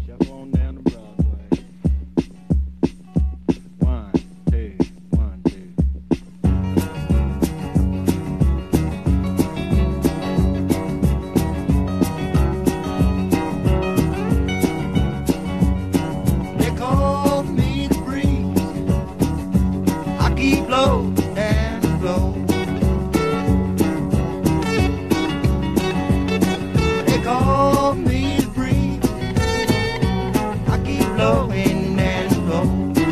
Shuffle on down the Broadway. One, two, one, two. They call me the breeze. I keep low and flow. They call me the breeze. I keep blowing and flow.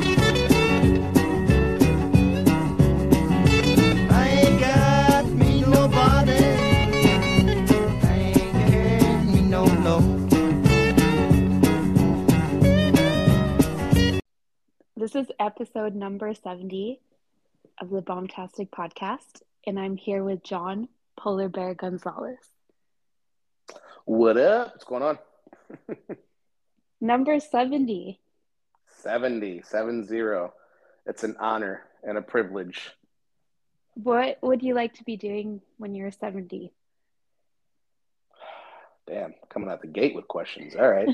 I ain't got me nobody. I ain't had me no low. This is episode number 70 of the Bombtastic podcast, and I'm here with John Polar Bear Gonzalez. What up? What's going on? Number 70. 70. It's an honor and a privilege. What would you like to be doing when you're 70? Damn, coming out the gate with questions. All right.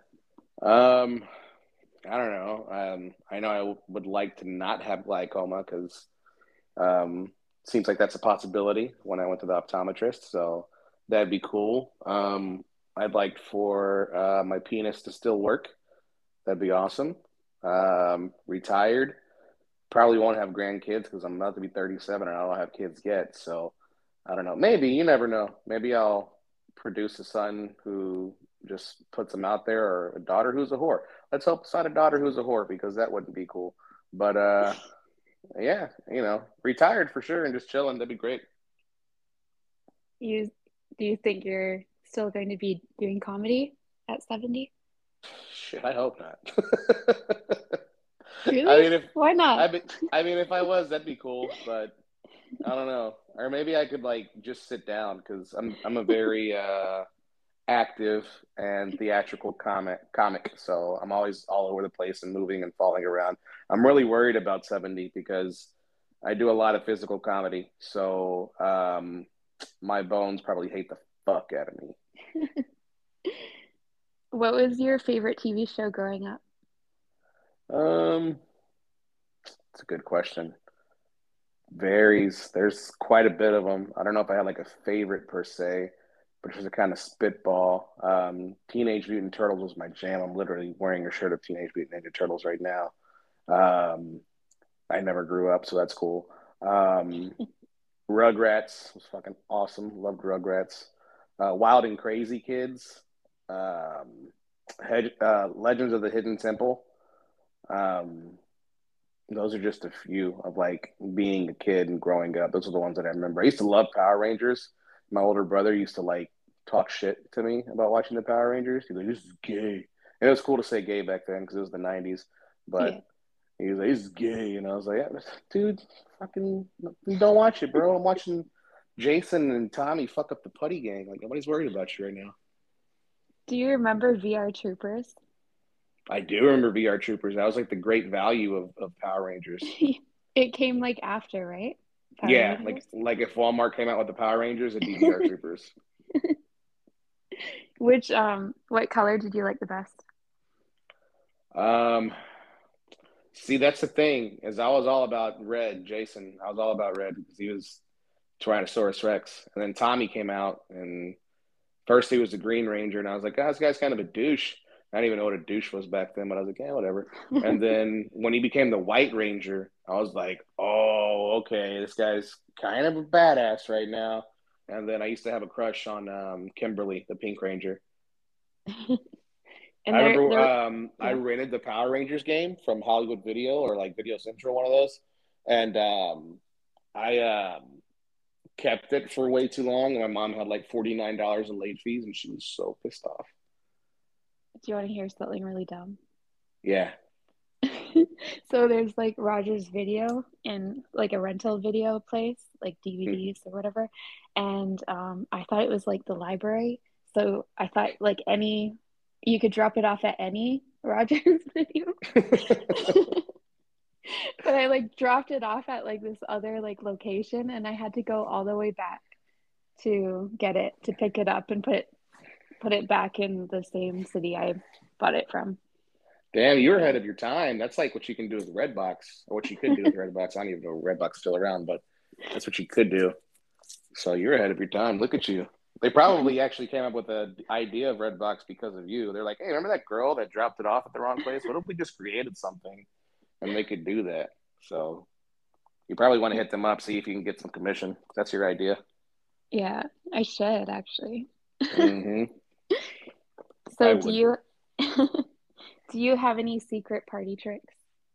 I don't know. I know I would like to not have glaucoma because seems like that's a possibility when I went to the optometrist. So that'd be cool. I'd like for my penis to still work. That'd be awesome. Retired. Probably won't have grandkids because I'm about to be 37 and I don't have kids yet. So I don't know. Maybe, you never know. Maybe I'll produce a son who just puts them out there, or a daughter who's a whore. Let's hope it's not a daughter who's a whore, because that wouldn't be cool. But yeah, retired for sure and just chilling. That'd be great. Do you think you're still going to be doing comedy at 70? Shit, I hope not. Really? Why not? If I was, that'd be cool, but I don't know. Or maybe I could just sit down, because I'm a very active and theatrical comic, so I'm always all over the place and moving and falling around. I'm really worried about 70 because I do a lot of physical comedy, so my bones probably hate the fuck out of me. What was your favorite TV show growing up? It's a good question. Varies. There's quite a bit of them. I don't know if I had a favorite per se, but just a kind of spitball. Teenage Mutant Turtles was my jam. I'm literally wearing a shirt of Teenage Mutant Ninja Turtles right now. I never grew up, so that's cool. Rugrats was fucking awesome. Loved Rugrats. Wild and Crazy Kids. Legends of the Hidden Temple. Those are just a few of being a kid and growing up. Those are the ones that I remember. I used to love Power Rangers. My older brother used to talk shit to me about watching the Power Rangers. He's like, "This is gay." And it was cool to say gay back then because it was the 90s. But Yeah. he was like, "This is gay." And I was like, "Yeah, dude, fucking don't watch it, bro. I'm watching Jason and Tommy fuck up the Putty Gang. Nobody's worried about you right now." Do you remember VR Troopers? I do remember VR Troopers. That was the great value of Power Rangers. It came after, right? Power Yeah, Rangers? if Walmart came out with the Power Rangers, it'd be VR Troopers. What color did you like the best? See, that's the thing, is I was all about red, Jason. I was all about red because he was Tyrannosaurus Rex. And then Tommy came out, and first he was the Green Ranger, and I was like, "Oh, this guy's kind of a douche." I didn't even know what a douche was back then, but I was like, "Yeah, whatever." And then when he became the White Ranger, I was like, "Oh, okay, this guy's kind of a badass right now." And then I used to have a crush on Kimberly, the Pink Ranger. And I remember yeah. I rented the Power Rangers game from Hollywood Video or Video Central, one of those, and I kept it for way too long, and my mom had $49 in late fees, and she was so pissed off. Do you want to hear something really dumb? Yeah. So there's Rogers Video in a rental video place, DVDs or whatever, and I thought it was the library. So I thought you could drop it off at any Rogers Video. But I dropped it off at this other location, and I had to go all the way back to get it, to pick it up and put it back in the same city I bought it from. Damn, you're ahead of your time. That's like what you can do with Redbox, or what you could do with Redbox. I don't even know if Redbox is still around, but that's what you could do. So you're ahead of your time. Look at you. They probably actually came up with the idea of Redbox because of you. They're like, hey, remember that girl that dropped it off at the wrong place? What if we just created something and they could do that? So you probably want to hit them up, see if you can get some commission. That's your idea. Yeah, I should actually. Hmm. I So do would. you do you have any secret party tricks?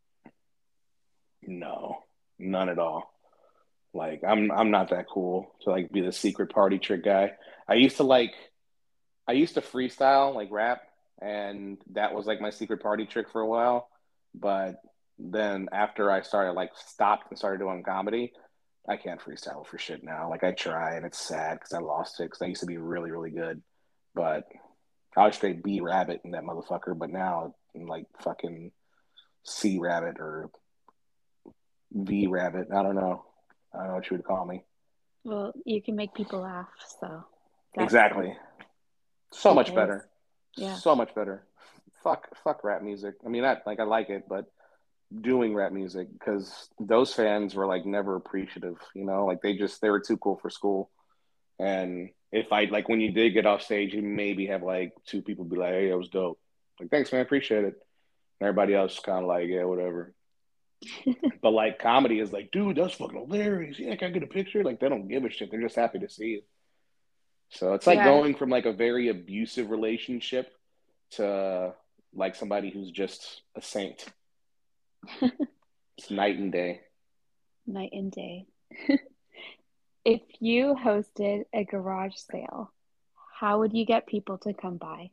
No, none at all. Like I'm not that cool to like be the secret party trick guy. I used to like I used to freestyle like rap, and that was like my secret party trick for a while. But then after I started like stopped and started doing comedy, I can't freestyle for shit now. Like I try and it's sad because I lost it because I used to be really really good. But I was straight B rabbit in that motherfucker. But now I'm like fucking C rabbit or V rabbit. I don't know. I don't know what you would call me. Well, you can make people laugh, so that's Exactly. So who much cares? better. Yeah. So much better. Fuck rap music. I mean, I like it, but doing rap music because those fans were like never appreciative. You know, like they were too cool for school. And if I like when you did get off stage, you maybe have like two people be like, "Hey, that was dope." Like, thanks, man, appreciate it. And everybody else kind of like, "Yeah, whatever." But like comedy is like, dude, that's fucking hilarious. Yeah, can I get a picture? Like they don't give a shit. They're just happy to see it. So it's like Yeah. going from like a very abusive relationship to like somebody who's just a saint. It's night and day. Night and day. If you hosted a garage sale, how would you get people to come by?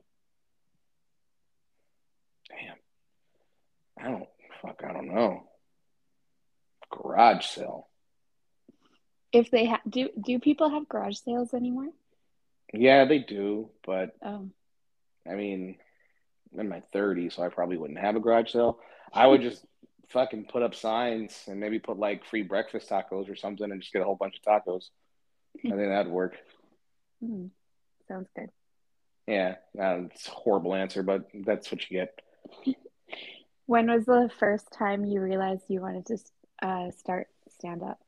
Damn. I don't I don't know. Garage sale. If they do people have garage sales anymore? Yeah, they do, but Oh. I mean, I'm in my 30s, so I probably wouldn't have a garage sale. I would just fucking put up signs and maybe put like free breakfast tacos or something and just get a whole bunch of tacos. I think that'd work. Hmm, sounds good. Yeah, it's a horrible answer, but that's what you get. When was the first time you realized you wanted to start stand up?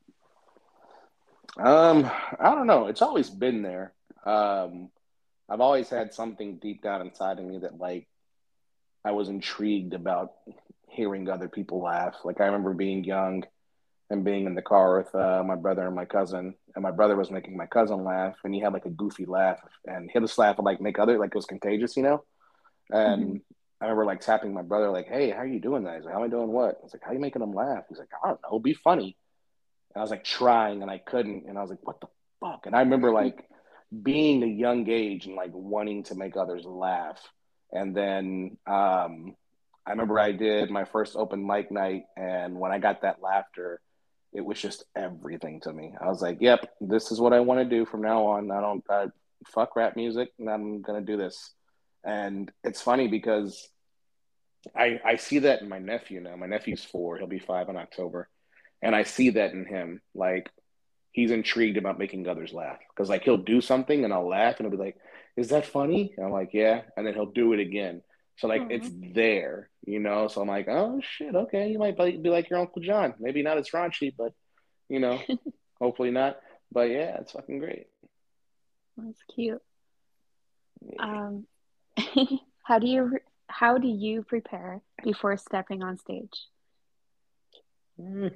I don't know. It's always been there. Um, I've always had something deep down inside of me that like I was intrigued about hearing other people laugh. Like I remember being young and being in the car with my brother and my cousin, and my brother was making my cousin laugh, and he had like a goofy laugh, and his laugh would like make other like it was contagious, you know. Hmm. And I remember like tapping my brother, like, "Hey, how are you doing that?" He's like, "How am I doing what?" I was like, "How are you making them laugh?" He's like, "I don't know, be funny." And I was like trying, and I couldn't, and I was like, "What the fuck?" And I remember like being a young age and like wanting to make others laugh. And then I remember I did my first open mic night, and when I got that laughter, it was just everything to me. I was like, "Yep, this is what I want to do from now on. I fuck rap music, and I'm gonna do this." And it's funny because I see that in my nephew now. My nephew's 4; he'll be 5 in October, and I see that in him. Like he's intrigued about making others laugh because like he'll do something and I'll laugh and he'll be like, "Is that funny?" And I'm like, "Yeah," and then he'll do it again. So like it's Aw. there, you know. So I'm like, "Oh shit, okay, you might be like your Uncle John. Maybe not as raunchy, but you know, hopefully not." But yeah, it's fucking great. That's cute. Um, how do you prepare before stepping on stage? Mm.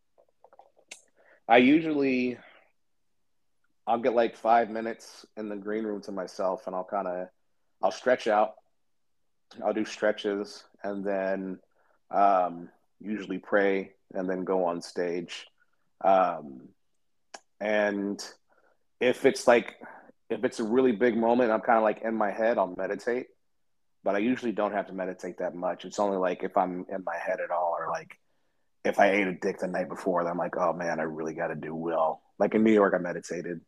I usually I'll get like 5 minutes in the green room to myself, and I'll stretch out. I'll do stretches, and then usually pray, and then go on stage. Um, and if it's like if it's a really big moment, I'm kind of like in my head, I'll meditate. But I usually don't have to meditate that much. It's only like if I'm in my head at all, or like if I ate a dick the night before, then I'm like, oh man, I really got to do well. Like in New York, I meditated.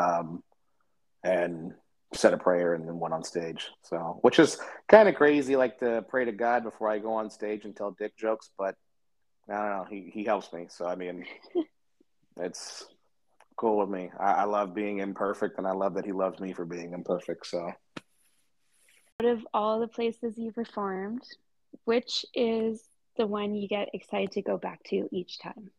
And said a prayer and then went on stage. So, which is kind of crazy, like to pray to God before I go on stage and tell dick jokes, but I don't know. He helps me. So, I mean, it's cool with me. I love being imperfect and I love that he loves me for being imperfect. So, Out of all the places you performed, which is the one you get excited to go back to each time?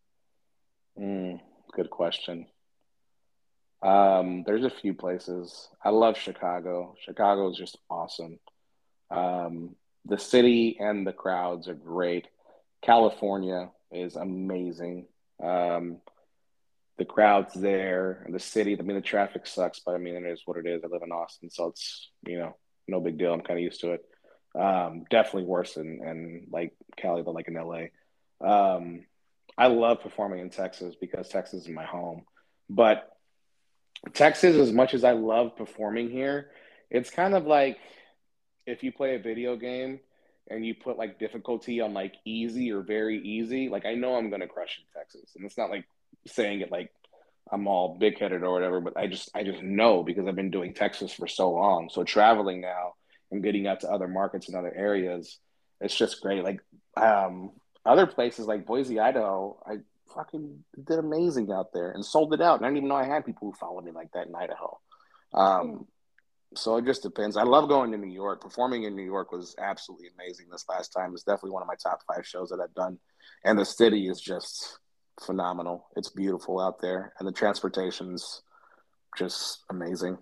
Good question. There's a few places. I love Chicago. Chicago is just awesome. The city and the crowds are great. California is amazing. Um, the crowds there, and the city. I mean, the traffic sucks, but I mean, it is what it is. I live in Austin, so it's no big deal. I'm kind of used to it. Definitely worse in like Cali than like in LA. Um, I love performing in Texas because Texas is my home. But Texas, as much as I love performing here, it's kind of like if you play a video game and you put like difficulty on like easy or very easy, like I know I'm gonna crush in Texas. And it's not like saying it like I'm all big headed or whatever, but I just know because I've been doing Texas for so long. So traveling now and getting out to other markets and other areas, it's just great. Like um other places like Boise, Idaho, I fucking did amazing out there and sold it out. And I didn't even know I had people who followed me like that in Idaho. Cool. Um, so it just depends. I love going to New York. Performing in New York was absolutely amazing this last time. It's definitely one of my top five shows that I've done. And the city is just phenomenal. It's beautiful out there. And the transportation's just amazing.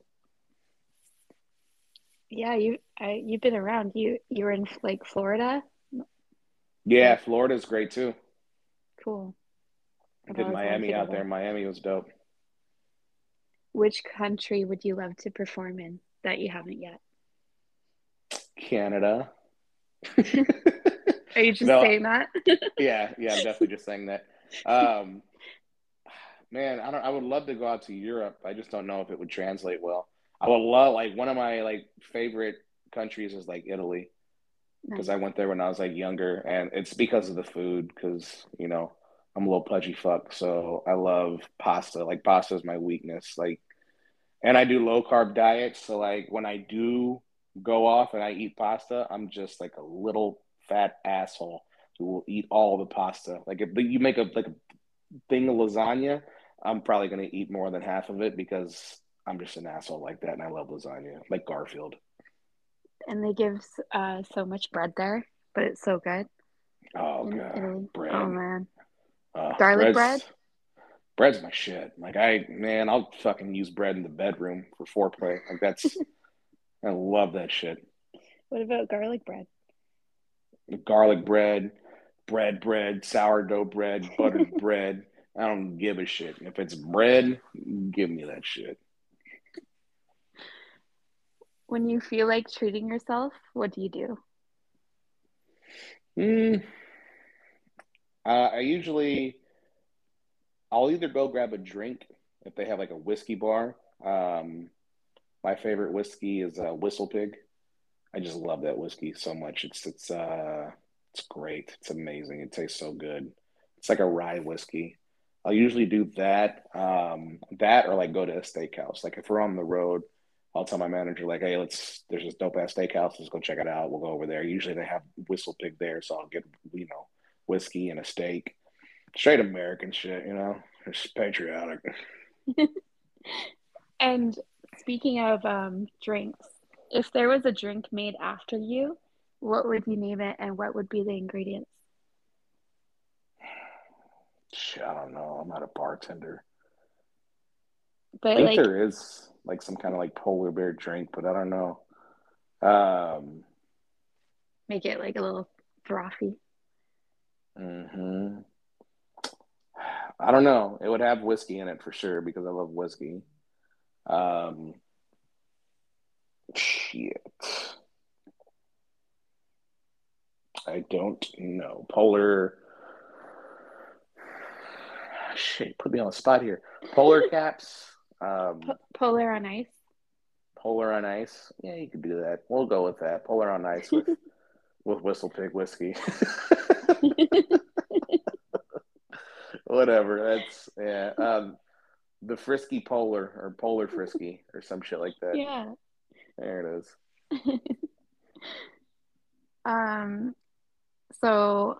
Yeah, you've been around. You were in like Florida. Yeah, Like, Florida's great too. cool. I I've did always wanted Miami to go out there. there. Miami was dope. Which country would you love to perform in that you haven't yet? Canada. Are you just No, saying that? yeah, I'm definitely just saying that. Um, Man, I don't. I would love to go out to Europe. I just don't know if it would translate well. I would love like one of my like favorite countries is like Italy because Nice. I went there when I was like younger, and it's because of the food. Because I'm a little pudgy fuck, so I love pasta. Like pasta is my weakness. Like, and I do low carb diets, so like when I do go off and I eat pasta, I'm just like a little fat asshole who will eat all the pasta. Like if you make a like a thing of lasagna, I'm probably going to eat more than half of it because I'm just an asshole like that, and I love lasagna, like Garfield. And they give so much bread there, but it's so good Oh in god, Italy. Oh bread. man. Uh, Garlic bread? bread's bread's my shit. Like man, I'll fucking use bread in the bedroom for foreplay. Like I love that shit. What about garlic bread? Garlic bread, bread, sourdough bread, buttered bread. I don't give a shit. If it's bread, give me that shit. When you feel like treating yourself, what do you do? Mm, I usually I'll either go grab a drink if they have like a whiskey bar. Um, my favorite whiskey is Whistle Pig. I just love that whiskey so much. It's great. It's amazing. It tastes so good. It's like a rye whiskey. I'll usually do that. That or like go to a steakhouse. Like if we're on the road, I'll tell my manager like, hey, there's this dope ass steakhouse. Let's go check it out. We'll go over there. Usually they have Whistle Pig there, so I'll get whiskey and a steak. Straight American shit, It's patriotic. And speaking of drinks, if there was a drink made after you, what would you name it and what would be the ingredients? Shit, I don't know. I'm not a bartender. I But think like there is like some kind of like polar bear drink, but I don't know. Um, make it like a little frothy. hmm I don't know. It would have whiskey in it for sure because I love whiskey. Um, Shit, I don't know. Shit, put me on the spot here. Polar caps. Polar on ice. Polar on ice. Yeah, you could do that. We'll go with that. Polar on ice with Whistle Pig whiskey. Whatever. That's yeah. The Frisky Polar or Polar Frisky or some shit like that. Yeah. There it is. Um, so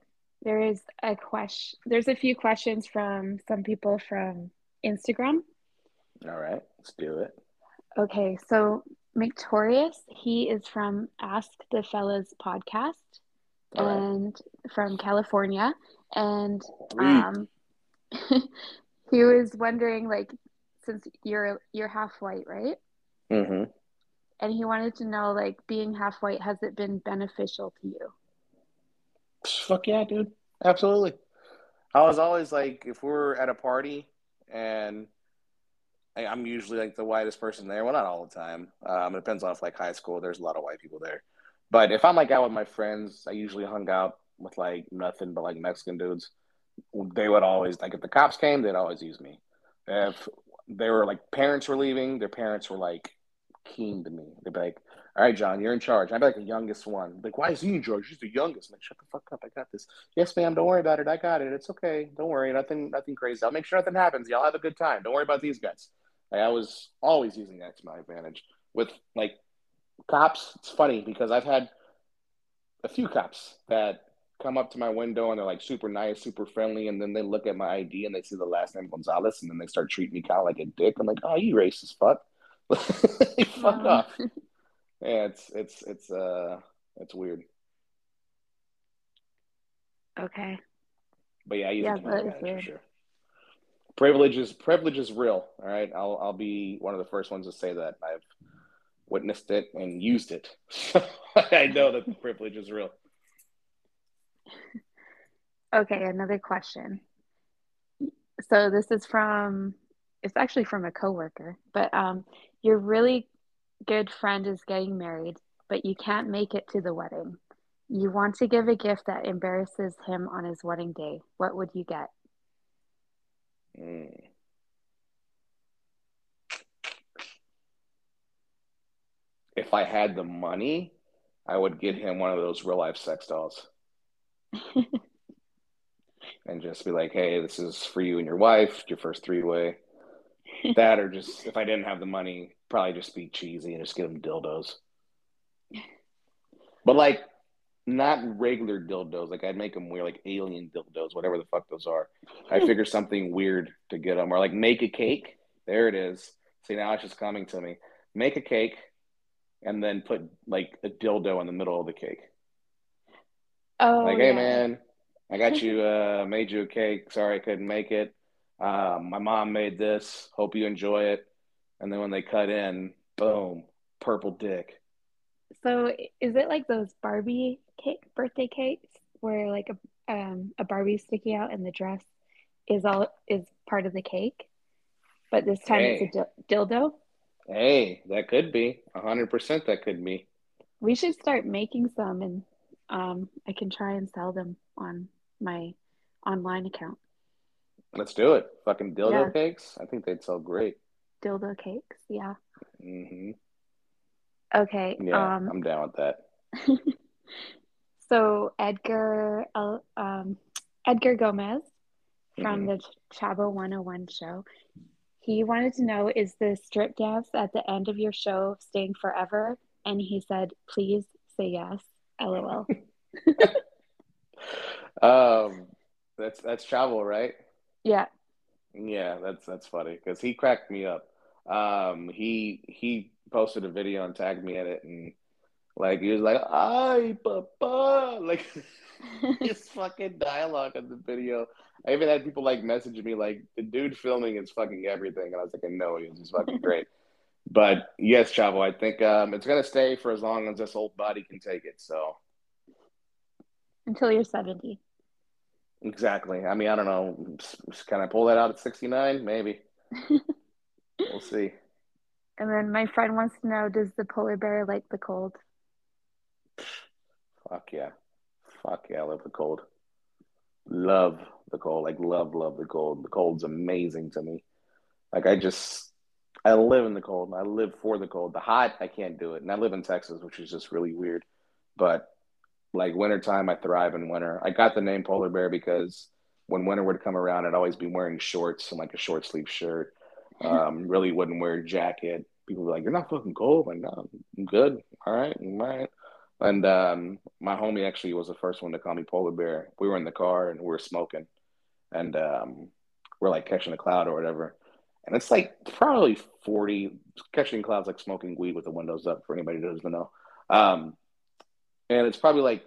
there's a few questions from some people from Instagram. All right, let's do it. Okay, so Victorious, he is from Ask the Fellas podcast All right. and from California. And Sweet. he was wondering, like, since you're half white, right? Mm-hmm. And he wanted to know, like, being half white, has it been beneficial to you? Fuck yeah, dude. Absolutely. I was always like, if we're at a party and I'm usually like the whitest person there. Well, not all the time. It depends on if like high school, there's a lot of white people there. But if I'm like out with my friends, I usually hung out with like nothing but like Mexican dudes. They would always like if the cops came, they'd always use me. If they were like parents were leaving, their parents were like keen to me. They'd be like, "All right, John, you're in charge." I'd be like the youngest one. Like, why is he in charge? He's the youngest. I'm like, shut the fuck up. I got this. Yes, ma'am. Don't worry about it. I got it. It's okay. Don't worry. Nothing crazy. I'll make sure nothing happens. Y'all have a good time. Don't worry about these guys. Like, I was always using that to my advantage. With like cops, it's funny because I've had a few cops that come up to my window and they're like super nice, super friendly, and then they look at my ID and they see the last name Gonzalez, and then they start treating me kind of like a dick. I'm like, oh, you racist fuck, fuck Uh, off. Yeah, it's weird, okay. but yeah, I use it Yeah, to my that is advantage for weird. sure. Privilege is real. All right, I'll be one of the first ones to say that I've witnessed it and used it. I know that the privilege is real. Okay, another question. So this is from, it's actually from a coworker, but your really good friend is getting married, but you can't make it to the wedding. You want to give a gift that embarrasses him on his wedding day. What would you get? Mm. If I had the money, I would get him one of those real life sex dolls and just be like, "Hey, this is for you and your wife, your first three way." That or just if I didn't have the money, probably just be cheesy and just give him dildos. But like not regular dildos. Like I'd make them wear like alien dildos, whatever the fuck those are. I figure something weird to get them, or like make a cake. There it is. See, now it's just coming to me. Make a cake and then put like a dildo in the middle of the cake. Oh Like, hey yeah. man, I got you. Made you a cake. Sorry I couldn't make it. My mom made this. Hope you enjoy it. And then when they cut in, boom, purple dick. So is it like those Barbie cake birthday cakes where like a Barbie sticking out and the dress is part of the cake, but this time it's a Hey, dildo? hey, that could be 100%. That could be. We should start making some and I can try and sell them on my online account. Let's do it. Fucking Yeah, dildo cakes. I think they'd sell great. dildo cakes. Yeah. Hmm. Okay. Yeah, I'm down with that. So Edgar Gomez from Hmm. the Chavo 101 show, he wanted to know, is the strip dance at the end of your show staying forever? And he said, please say yes. LOL. Um, that's travel, right? Yeah. Yeah, that's funny because he cracked me up. He posted a video and tagged me in it, and like he was like, "Ay, papa," like his fucking dialogue in the video. I even had people like messaging me like, "The dude filming is fucking everything," and I was like, "No, he's fucking great." But yes, Chavo, I think it's gonna stay for as long as this old body can take it. So Until you're 70. exactly. I mean, I don't know. Can I pull that out at 69? Maybe. We'll see. And then my friend wants to know, does the polar bear like the cold? Fuck yeah. Fuck yeah, I love the cold. Love the cold. Like love the cold. The cold's amazing to me. Like I live in the cold. I live for the cold. The hot, I can't do it. And I live in Texas, which is just really weird. But like wintertime, I thrive in winter. I got the name polar bear because when winter would come around, I'd always be wearing shorts and like a short sleeve shirt. Really wouldn't wear a jacket. People were like, "You're not fucking cold." I'm like, "No, I'm good. All right, all right." And my homie actually was the first one to call me polar bear. We were in the car and we were smoking, and we're like catching a cloud or whatever. and it's like probably 40, catching clouds like smoking weed with the windows up for anybody who doesn't know. Um, and it's probably like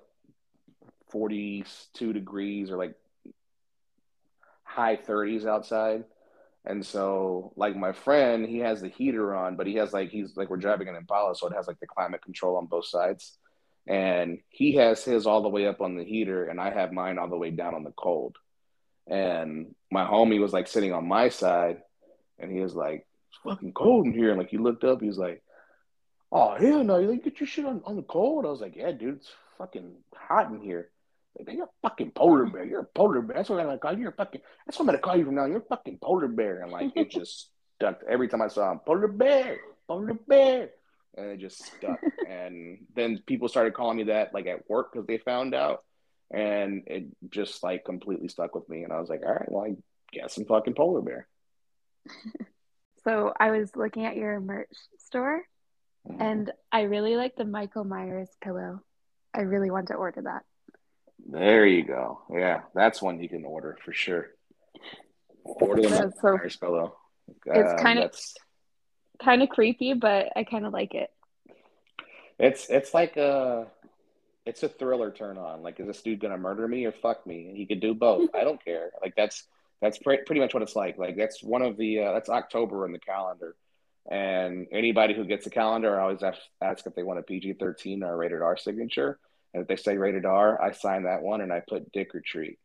42 degrees or like high 30s outside. And so, like my friend, he has the heater on, but he's like we're driving an Impala, so it has like the climate control on both sides. And he has his all the way up on the heater, and I have mine all the way down on the cold. And my homie was like sitting on my side, and he was like, "It's fucking cold in here." And like he looked up, he was like, "Oh hell no! You like get your shit on the cold?" I was like, "Yeah, dude, it's fucking hot in here." Like, man, you're a fucking polar bear. You're a polar bear. That's what I'm gonna call you. You're a fucking. That's what I'm gonna call you from now. You're a fucking polar bear. And like it just stuck every time I saw him. Polar bear, and it just stuck. And then people started calling me that like at work because they found out, and it just like completely stuck with me. And I was like, all right, well, I guess I'm fucking polar bear. So I was looking at your merch store, and I really like the Michael Myers pillow. I really want to order that. There you go. Yeah, that's one you can order for sure. Order the Michael So Myers pillow. it's That's kind of creepy, but I kind of like it. it's like it's a thriller turn on. Like, is this dude gonna murder me or fuck me? And he could do both. I don't care. Like that's pretty much what it's like. Like that's one of the that's October in the calendar, and anybody who gets a calendar, I always ask if they want a PG-13 or a rated R signature. And if they say rated R, I sign that one and I put dick or treat.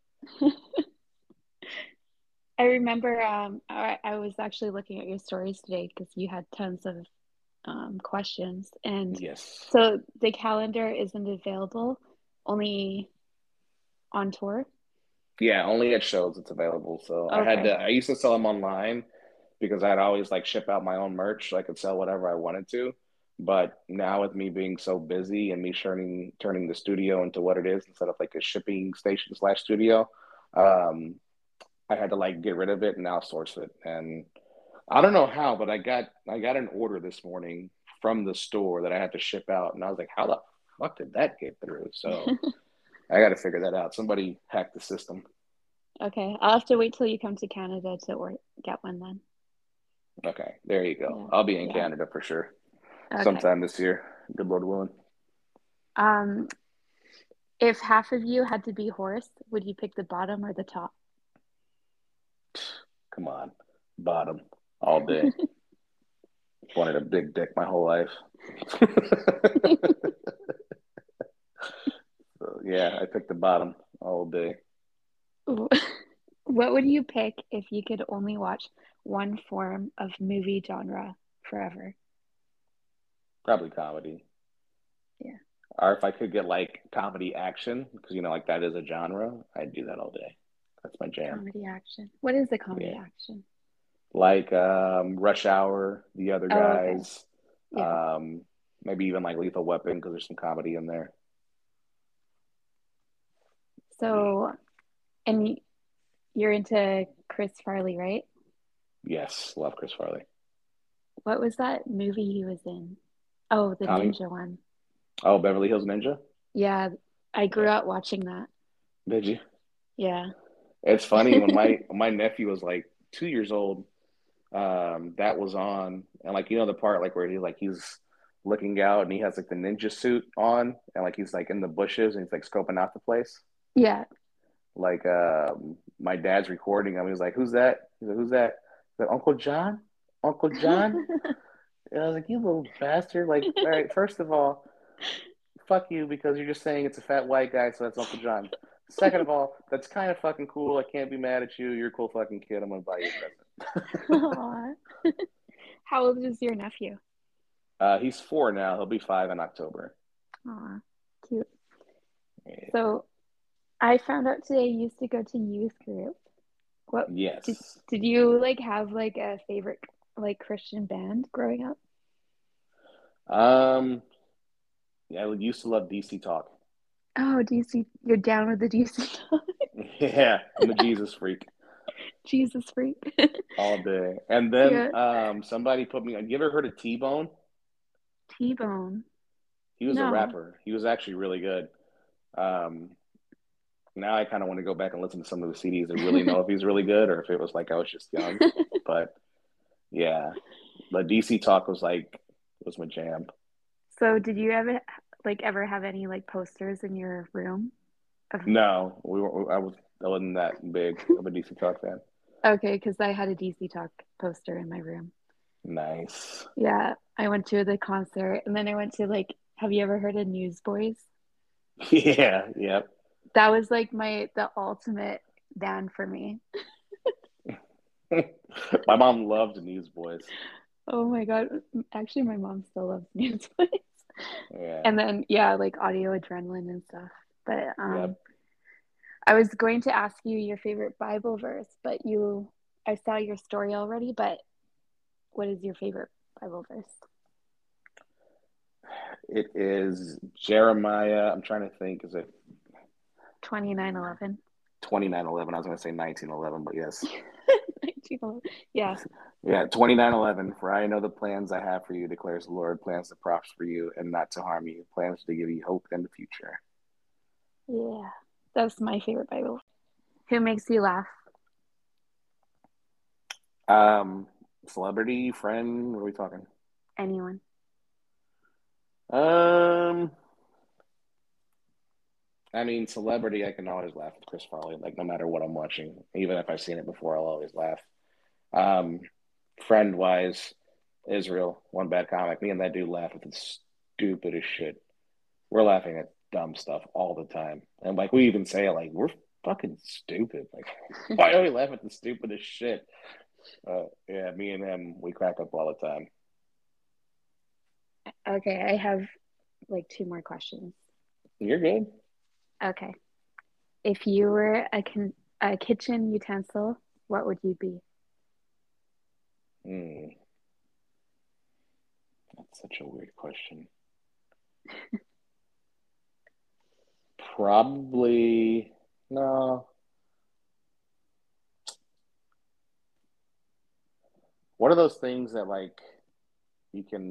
I remember I was actually looking at your stories today because you had tons of questions. And Yes. so the calendar isn't available, only on tour? Yeah, only at shows it's available. So Okay. I used to sell them online because I'd always like ship out my own merch so I could sell whatever I wanted to. But now with me being so busy and me turning the studio into what it is instead of like a shipping station slash studio, um, I had to like get rid of it and outsource it. And I don't know how, but I got an order this morning from the store that I had to ship out, and I was like, how the fuck did that get through? So I got to figure that out. Somebody hacked the system. Okay. I'll have to wait till you come to Canada to get one then. Okay, there you Yeah. go. I'll be in Yeah. Canada for sure Okay. sometime this year. Good Lord willing. Um, if half of you had to be horse, would you pick the bottom or the top? Come on, bottom all day. Wanted a big dick my whole life. So, yeah, I picked the bottom all day. What would you pick if you could only watch one form of movie genre forever? Probably comedy. Yeah. Or if I could get like comedy action, because like that is a genre, I'd do that all day. That's my jam. Comedy action. What is a comedy Yeah. action? Like Rush Hour, The Other Oh, okay. Guys, Yeah. maybe even like Lethal Weapon because there's some comedy in there. So, and you're into Chris Farley, right? Yes, love Chris Farley. What was that movie he was in? Oh, the Tommy? ninja one. Oh, Beverly Hills Ninja? Yeah, I grew Yeah. up watching that. Did you? Yeah. It's funny when my nephew was like 2 years old, that was on, and like the part like where he's looking out and he has like the ninja suit on and like he's like in the bushes and he's like scoping out the place. Yeah. Like my dad's recording him. He was like, "Who's that?" He's like, "Who's that?" He's like, "Uncle John, Uncle John." And I was like, "You little bastard!" Like, all right, first of all, fuck you because you're just saying it's a fat white guy, so that's Uncle John. Second of all, that's kind of fucking cool. I can't be mad at you. You're a cool fucking kid. I'm gonna buy you a present. Aw. How old is your nephew? He's 4 now. He'll be 5 in October. Aw, cute. Yeah. So I found out today you used to go to youth group. What Yes. did you like have like a favorite like Christian band growing up? Yeah, I used to love DC Talk. Oh, DC, you're down with the DC talk. Yeah, I'm a Jesus freak Jesus freak. all day. And then Yeah. somebody put me on. You ever heard of T-Bone? T-Bone. He was a No. rapper. He was actually really good. Um, Now I kind of want to go back and listen to some of the CDs and really know if he's really good or if it was like I was just young. But Yeah, the DC Talk was my jam. So did you ever have any like posters in your room of No, I wasn't that big of a DC Talk fan. okay, because I had a DC Talk poster in my room. Nice. Yeah, I went to the concert and then I went to like have you ever heard of Newsboys? Yeah, yep. That was like the ultimate band for me. My mom loved Newsboys. Oh my God. Actually, my mom still loves Newsboys. Yeah, And then yeah, like Audio Adrenaline and stuff. But yep. I was going to ask you your favorite Bible verse, but I saw your story already, but what is your favorite Bible verse? It is Jeremiah. I'm trying to think. Is it 29:11. 29:11? I was going to say 19:11, but yes. 19:11. Yeah. Yeah, 29:11. For I know the plans I have for you, declares the Lord, plans to prosper you and not to harm you, plans to give you hope in the future. Yeah. That's my favorite Bible. Who makes you laugh? Um, Celebrity, friend, what are we talking? Anyone? Um, I mean, celebrity, I can always laugh with Chris Farley, like no matter what I'm watching. Even if I've seen it before, I'll always laugh. Um, Friend wise, Israel, one bad comic. Me and that dude laugh at the stupidest shit. We're laughing at dumb stuff all the time. And like we even say it like we're fucking stupid. Like why are we laugh at the stupidest shit? Yeah, me and him, we crack up all the time. Okay, I have like two more questions. You're good. Okay. If you were a kitchen utensil, what would you be? Hmm, that's such a weird question. Probably no. What are those things that like you can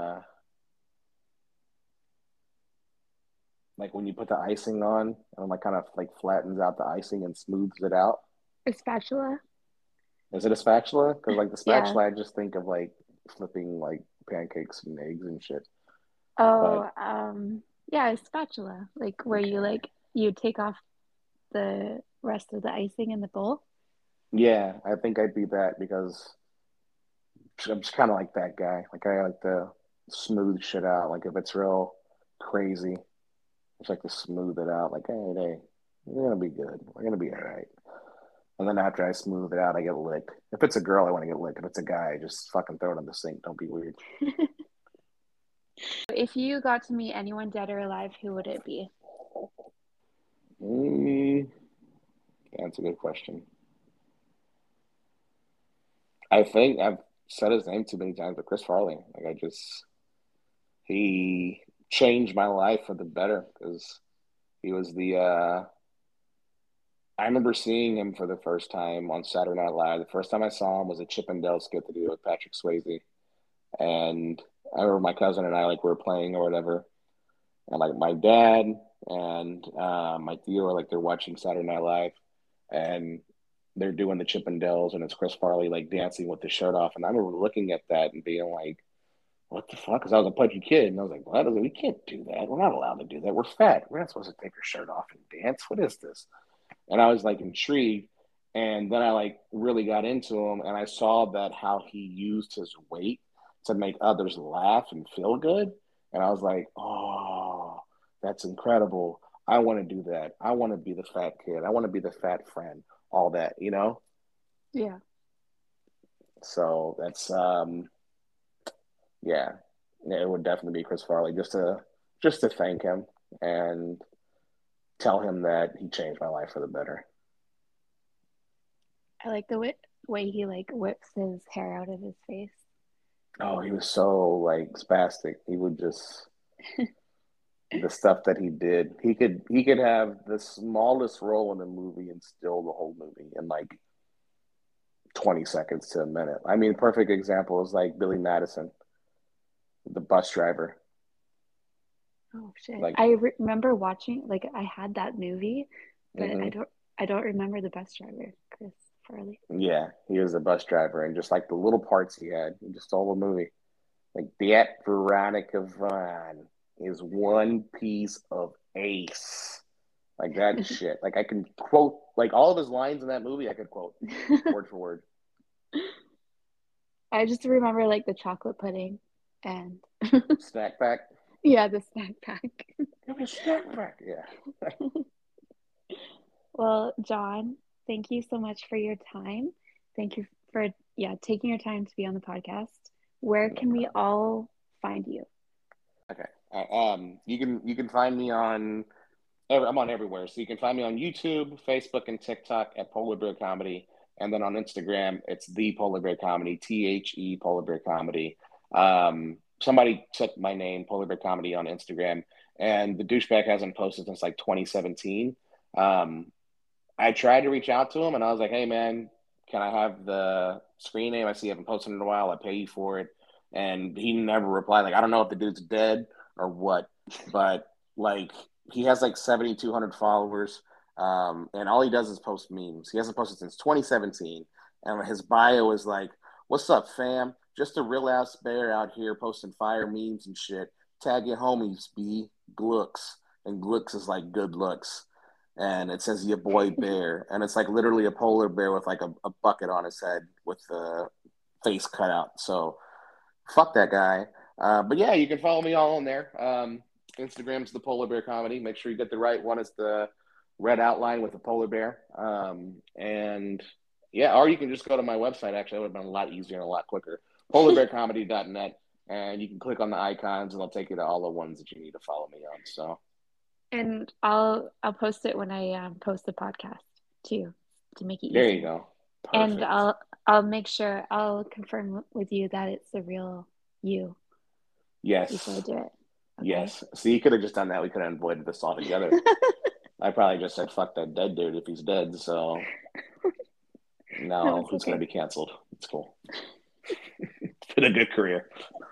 like when you put the icing on and like kind of like flattens out the icing and smooths it out? A spatula? Is it a spatula? Because like the Yeah. spatula, I just think of like flipping like pancakes and eggs and shit. But Oh, yeah, a spatula. Like where okay, you take off the rest of the icing in the bowl. yeah, I think I'd be that because I'm just kind of like that guy. Like I like to smooth shit out. Like if it's real crazy, I just like to smooth it out. Like hey, we're gonna be good. We're gonna be all right. And then after I smooth it out, I get licked. If it's a girl, I want to get licked. If it's a guy, just fucking throw it in the sink. Don't be weird. If you got to meet anyone dead or alive, who would it be? Mm, that's a good question. I think I've said his name too many times, but Chris Farley. Like he changed my life for the better because he was the. I remember seeing him for the first time on Saturday Night Live. The first time I saw him was a Chip and Dale skit that he did with Patrick Swayze, and I remember my cousin and I like were playing or whatever, and like my dad and my tío are like they're watching Saturday Night Live, and they're doing the Chip and Dales, and it's Chris Farley like dancing with the shirt off, and I remember looking at that and being like, "What the fuck?" Because I was a pudgy kid, and I was like, "What? We can't do that. We're not allowed to do that. We're fat. We're not supposed to take our shirt off and dance. What is this?" And I was like intrigued, and then I like really got into him, and I saw that how he used his weight to make others laugh and feel good, and I was like, "Oh, that's incredible. I want to do that. I want to be the fat kid. I want to be the fat friend. All that, you know." Yeah. So that's yeah, it would definitely be Chris Farley just to thank him and tell him that he changed my life for the better. I like the way he like whips his hair out of his face. Oh, he was so like spastic. He would just the stuff that he did. He could have the smallest role in a movie and still the whole movie in like 20 seconds to a minute. I mean, perfect example is like Billy Madison, the bus driver. Oh shit. Like, Remember watching like I had that movie, but mm-hmm. I don't remember the bus driver, Chris Farley. Yeah, he was a bus driver, and just like the little parts he had, he just stole the movie. Like that Veronica Vaughn is one piece of ace. Like that shit. Like I can quote like all of his lines in that movie. I could quote word for word. I just remember like the chocolate pudding and Snack pack. yeah, the snack pack. Give me a snack pack. Yeah. Well, John, thank you so much for your time. Thank you for taking your time to be on the podcast. Where No can we problem. all find you? Okay. You can find me on. I'm on everywhere, so you can find me on YouTube, Facebook, and TikTok at Polar Bear Comedy, and then on Instagram it's the Polar Bear Comedy, Polar Bear Comedy. Somebody took my name, Polar Bear Comedy, on Instagram, and the douchebag hasn't posted since like 2017. Um, I tried to reach out to him, and I was like, "Hey, man, can I have the screen name? I see you haven't posted in a while. I pay you for it." And he never replied. Like, I don't know if the dude's dead or what, but like, he has like 7,200 followers, and all he does is post memes. He hasn't posted since 2017, and his bio is like, "What's up, fam? Just a real ass bear out here posting fire memes and shit. Tag your homies, B Glooks." And Glooks is like good looks, and it says your boy bear, and it's like literally a polar bear with like a bucket on his head with the face cut out. So fuck that guy. But yeah, you can follow me all on there. Instagram's the Polar Bear Comedy. Make sure you get the right one. It's the red outline with the polar bear. And yeah, or you can just go to my website. Actually, that would have been a lot easier and a lot quicker. Polarbearcomedy.net, and you can click on the icons, and they'll take you to all the ones that you need to follow me on. So And I'll post it when I post the podcast too, to make it there you easier. go. And Perfect. I'll make sure I'll confirm with you that it's the real you before I Yes. do it. Okay. Yes. So you could have just done that. We could have avoided this altogether. I probably just said fuck that dead dude if he's dead. So No, now it's who's going okay. to be canceled? It's cool. It's been a good career.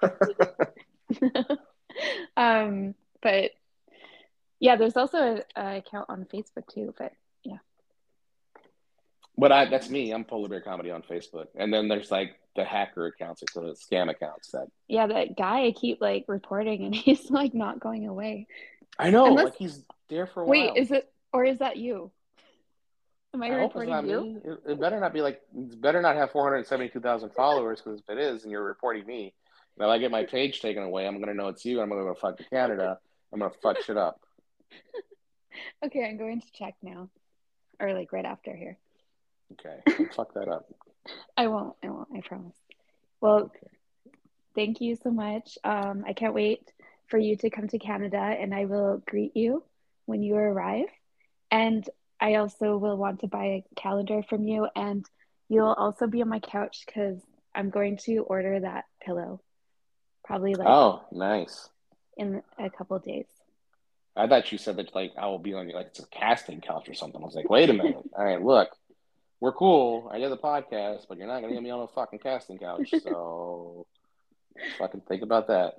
But yeah, there's also a account on Facebook too. But yeah, But that's me. I'm Polar Bear Comedy on Facebook. And then there's like the hacker accounts, like the scam accounts that yeah, that guy I keep like reporting, and he's like not going away. I know, Unless, like he's there for a wait, while. is that you? Am I I hope it's reporting not you? me. It better not be like, it better not have 472,000 followers, because if it is and you're reporting me, and if I get my page taken away, I'm going to know it's you. I'm going to go fuck to Canada. I'm going to fuck shit up. Okay, I'm going to check now, or like right after here. Okay, don't fuck that up. I won't. I promise. Well, Okay. thank you so much. I can't wait for you to come to Canada, and I will greet you when you arrive. And I also will want to buy a calendar from you, and you'll also be on my couch because I'm going to order that pillow probably like Oh, nice. in a couple of days. I thought you said that like I will be on like it's a casting couch or something. I was like, wait a minute. All right, look, we're cool. I did the podcast, but you're not gonna get me on a fucking casting couch. So fucking think about that.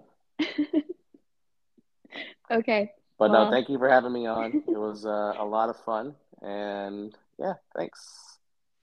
Okay. But no, Well, thank you for having me on. It was a lot of fun, and yeah, thanks.